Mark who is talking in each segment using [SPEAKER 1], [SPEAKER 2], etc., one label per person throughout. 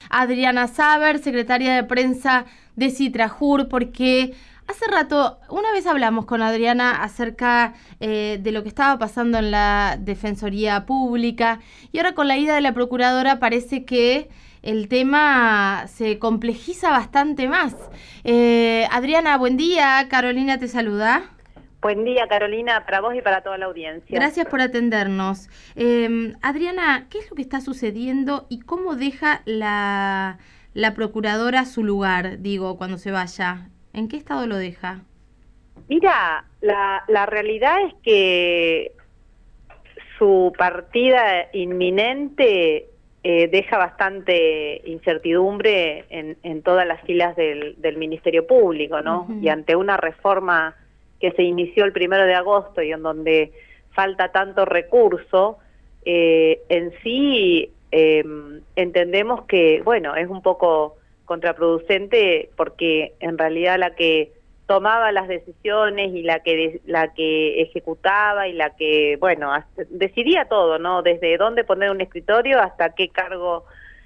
[SPEAKER 1] Adriana Saber, secretaria de prensa de Citrajur, porque hace rato, una vez hablamos con Adriana acerca de lo que estaba pasando en la Defensoría Pública, y ahora con la ida de la Procuradora parece que el tema se complejiza bastante más. Adriana, buen día. Carolina te saluda.
[SPEAKER 2] Buen día, Carolina, para vos y para toda la audiencia.
[SPEAKER 1] Gracias por atendernos. Adriana, ¿qué es lo que está sucediendo y cómo deja la Procuradora su lugar, digo, cuando se vaya? ¿En qué estado lo deja?
[SPEAKER 2] Mira, la realidad es que su partida inminente deja bastante incertidumbre en todas las filas del Ministerio Público, ¿no?
[SPEAKER 1] Uh-huh.
[SPEAKER 2] Y ante una reforma que se inició el 1 de agosto y en donde falta tanto recurso, en sí entendemos que, bueno, es un poco contraproducente porque en realidad la que tomaba las decisiones y la que ejecutaba y la que, bueno, decidía todo, ¿no? Desde dónde poner un escritorio hasta qué cargo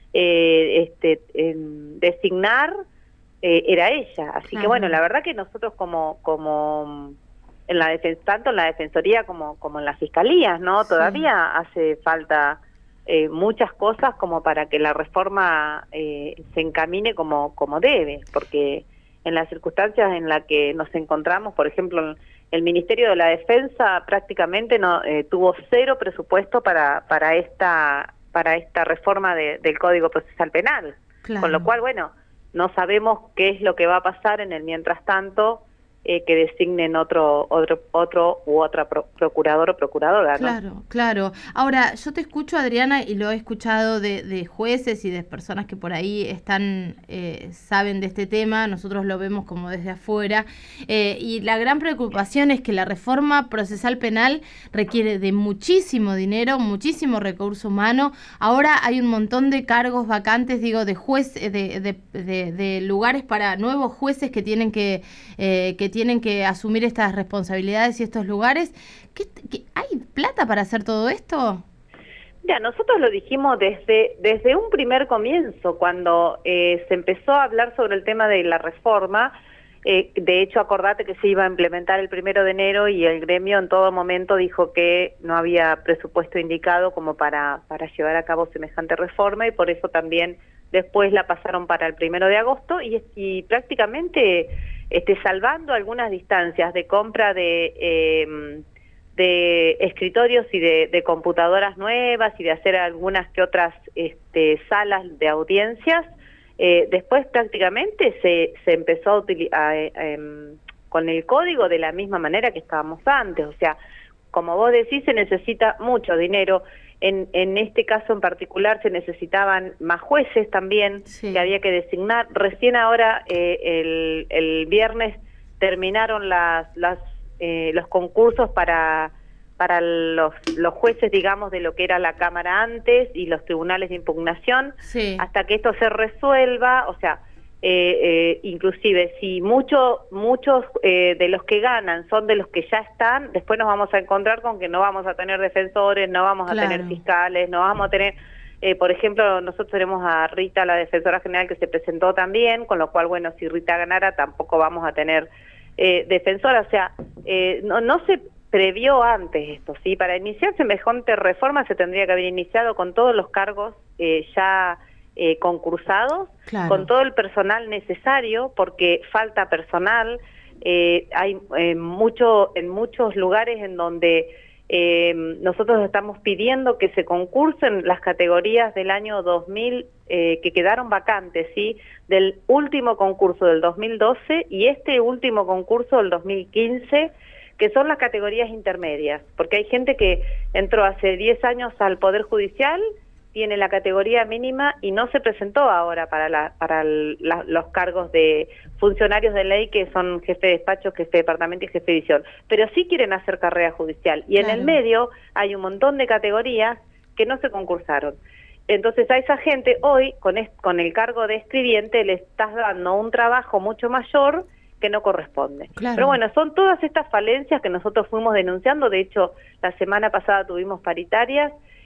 [SPEAKER 2] designar, era ella. Así
[SPEAKER 1] Claro.
[SPEAKER 2] que bueno, la verdad que nosotros como en la tanto en la Defensoría como en las Fiscalías, ¿no?
[SPEAKER 1] Sí.
[SPEAKER 2] Todavía hace falta muchas cosas como para que la reforma se encamine como debe, porque en las circunstancias en las que nos encontramos, por ejemplo, el Ministerio de la Defensa prácticamente no tuvo cero presupuesto para esta reforma del Código Procesal Penal.
[SPEAKER 1] Claro.
[SPEAKER 2] Con lo cual, bueno, no sabemos qué es lo que va a pasar en el mientras tanto que designen otro u otra procurador o procuradora, ¿no?
[SPEAKER 1] Claro, claro. Ahora, yo te escucho, Adriana, y lo he escuchado de jueces y de personas que por ahí están, saben de este tema, nosotros lo vemos como desde afuera, y la gran preocupación es que la reforma procesal penal requiere de muchísimo dinero, muchísimo recurso humano. Ahora hay un montón de cargos vacantes, digo, de de lugares para nuevos jueces que tienen que asumir estas responsabilidades y estos lugares. ¿Hay plata para hacer todo esto?
[SPEAKER 2] Ya, nosotros lo dijimos desde un primer comienzo, cuando se empezó a hablar sobre el tema de la reforma. De hecho, acordate que se iba a implementar el 1 de enero y el gremio en todo momento dijo que no había presupuesto indicado como para llevar a cabo semejante reforma, y por eso también después la pasaron para el 1 de agosto y prácticamente salvando algunas distancias de compra de escritorios y de computadoras nuevas y de hacer algunas que otras salas de audiencias. Después prácticamente se empezó a utilizar con el código de la misma manera que estábamos antes. O sea, como vos decís, se necesita mucho dinero. En este caso en particular se necesitaban más jueces también, sí, que había que designar. Recién ahora, el viernes, terminaron los concursos para los jueces, digamos, de lo que era la Cámara antes y los tribunales de impugnación. Sí. Hasta que esto se resuelva, o sea, inclusive si muchos de los que ganan son de los que ya están, después nos vamos a encontrar con que no vamos a tener defensores, no vamos a tener fiscales, no vamos a tener... por ejemplo, nosotros tenemos a Rita, la defensora general, que se presentó también, con lo cual, bueno, si Rita ganara tampoco vamos a tener defensora. O sea, no se previó antes esto, ¿sí? Para iniciar semejante reforma se tendría que haber iniciado con todos los cargos ya concursados, claro, con todo el personal necesario, porque falta personal. Hay en muchos lugares en donde nosotros estamos pidiendo que se concursen las categorías del año 2000 que quedaron vacantes, ¿sí? Del último concurso del 2012 y este último concurso del 2015, que son las categorías intermedias, porque hay gente que entró hace 10 años al Poder Judicial, tiene la categoría mínima y no se presentó ahora para los cargos de funcionarios de ley, que son jefe de despacho, jefe de departamento y jefe de división, pero sí quieren hacer carrera judicial. Y claro, en el medio hay un montón de categorías que no se concursaron. Entonces a esa gente hoy, con el cargo de escribiente, le estás dando un trabajo mucho mayor que no corresponde. Claro. Pero bueno, son todas estas falencias que nosotros fuimos denunciando. De hecho, la semana pasada tuvimos paritarias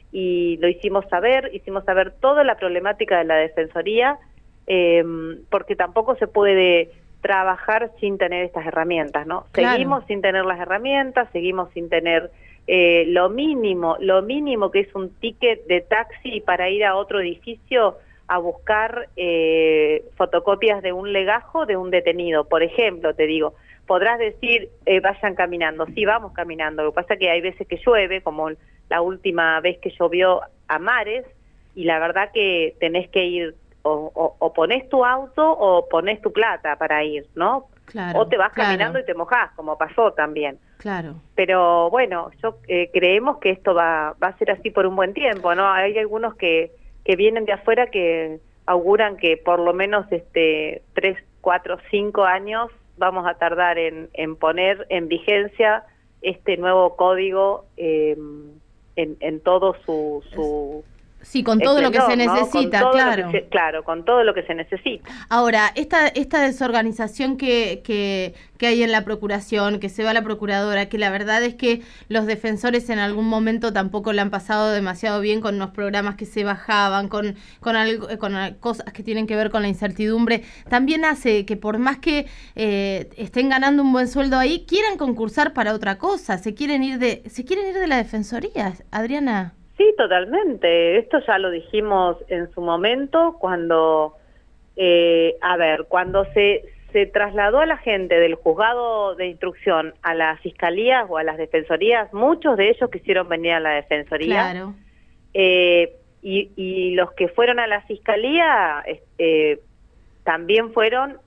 [SPEAKER 2] y lo hicimos saber toda la problemática de la Defensoría, porque tampoco se puede trabajar sin tener estas herramientas, ¿no?
[SPEAKER 1] Claro.
[SPEAKER 2] Seguimos sin tener las herramientas, seguimos sin tener lo mínimo que es un ticket de taxi para ir a otro edificio a buscar fotocopias de un legajo de un detenido. Por ejemplo, te digo, podrás decir, vayan caminando. Sí, vamos caminando. Lo que pasa es que hay veces que llueve, como la última vez que llovió a mares, y la verdad que tenés que ir, o ponés tu auto o ponés tu plata para ir, ¿no?
[SPEAKER 1] Claro,
[SPEAKER 2] o te vas caminando y te mojás, como pasó también.
[SPEAKER 1] Claro.
[SPEAKER 2] Pero bueno, yo creemos que esto va a ser así por un buen tiempo, ¿no? Hay algunos que vienen de afuera que auguran que por lo menos 3, 4, 5 años vamos a tardar en poner en vigencia este nuevo código en todo su
[SPEAKER 1] sí, con todo lo que se necesita,
[SPEAKER 2] ¿no?
[SPEAKER 1] claro.
[SPEAKER 2] Claro, con todo lo que se necesita.
[SPEAKER 1] Ahora, esta desorganización que hay en la Procuración, que se va a la Procuradora, que la verdad es que los defensores en algún momento tampoco la han pasado demasiado bien con unos programas que se bajaban, con cosas que tienen que ver con la incertidumbre, también hace que por más que estén ganando un buen sueldo ahí, quieran concursar para otra cosa, se quieren ir de la Defensoría, Adriana.
[SPEAKER 2] Sí, totalmente. Esto ya lo dijimos en su momento cuando, cuando se trasladó a la gente del juzgado de instrucción a las fiscalías o a las defensorías, muchos de ellos quisieron venir a la Defensoría.
[SPEAKER 1] Claro.
[SPEAKER 2] Y los que fueron a la fiscalía también fueron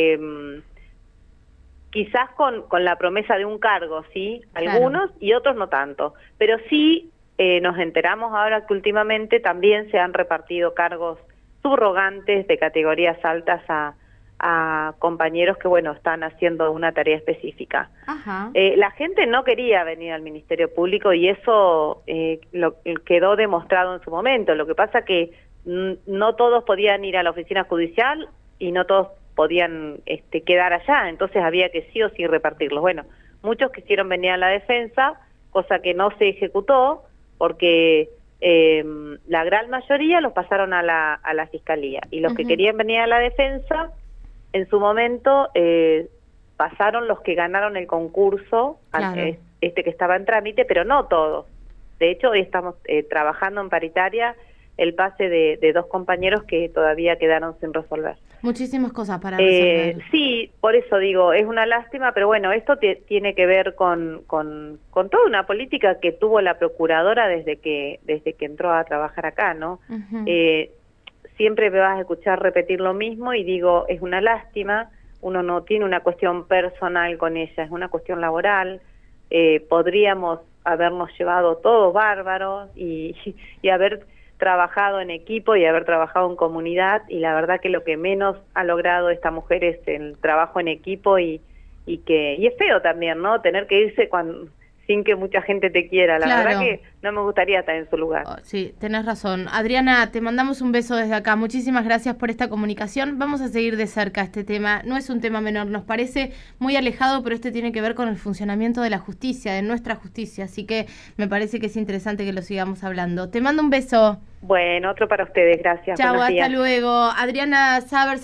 [SPEAKER 2] quizás con la promesa de un cargo, ¿sí? Algunos, claro, y otros no tanto. Pero sí nos enteramos ahora que últimamente también se han repartido cargos subrogantes de categorías altas a compañeros que, bueno, están haciendo una tarea específica.
[SPEAKER 1] Ajá.
[SPEAKER 2] La gente no quería venir al Ministerio Público y eso quedó demostrado en su momento. Lo que pasa que no todos podían ir a la oficina judicial y no todos podían quedar allá, entonces había que sí o sí repartirlos. Bueno, muchos quisieron venir a la defensa, cosa que no se ejecutó, porque la gran mayoría los pasaron a la fiscalía, y los que querían venir a la defensa, en su momento pasaron los que ganaron el concurso, claro, que estaba en trámite, pero no todos. De hecho, hoy estamos trabajando en paritaria el pase de 2 compañeros que todavía quedaron sin resolver.
[SPEAKER 1] Muchísimas cosas para resolver.
[SPEAKER 2] Sí, por eso digo, es una lástima, pero bueno, esto tiene que ver con toda una política que tuvo la Procuradora desde que entró a trabajar acá, ¿no? Siempre me vas a escuchar repetir lo mismo y digo, es una lástima, uno no tiene una cuestión personal con ella, es una cuestión laboral. Podríamos habernos llevado todos bárbaros y haber trabajado en equipo y haber trabajado en comunidad, y la verdad que lo que menos ha logrado esta mujer es el trabajo en equipo y es feo también, ¿no? Tener que irse sin que mucha gente te quiera. La
[SPEAKER 1] claro,
[SPEAKER 2] verdad que no me gustaría estar en su lugar.
[SPEAKER 1] Sí, tenés razón. Adriana, te mandamos un beso desde acá. Muchísimas gracias por esta comunicación. Vamos a seguir de cerca este tema. No es un tema menor, nos parece muy alejado, pero tiene que ver con el funcionamiento de la justicia, de nuestra justicia. Así que me parece que es interesante que lo sigamos hablando. Te mando un beso.
[SPEAKER 2] Bueno, otro para ustedes. Gracias.
[SPEAKER 1] Chau, hasta luego. Adriana Sabers.